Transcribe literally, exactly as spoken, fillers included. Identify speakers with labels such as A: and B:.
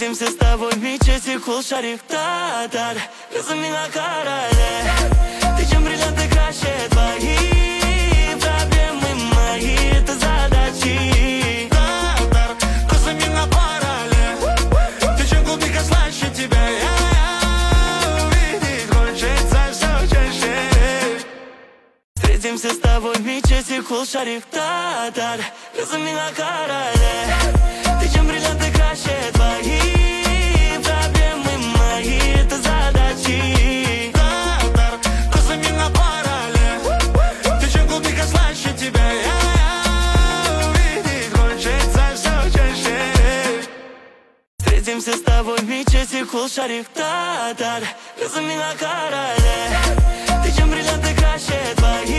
A: Встретимся с тобой в мечети, Кул-Шариф, Татар. Разуми на короле. Ты чем бриллианты краще твои проблемы мои, это задачи.
B: Татар, разуми на параллель. Ты чем клубника слаще тебя, я увидеть хочется все чаще.
A: Встретимся с тобой в мечети, Кул-Шариф, Татар. Разуми на короле. Ты чем бриллианты краще твои проблемы мои, это задачи.
B: Татар, разуми на параллель. Ты чем клубника слаще тебя, я увидеть хочется все чаще.
A: Встретимся с тобой в мечети, Кул-Шариф, Татар. Разуми на короле. Ты чем бриллианты краще твои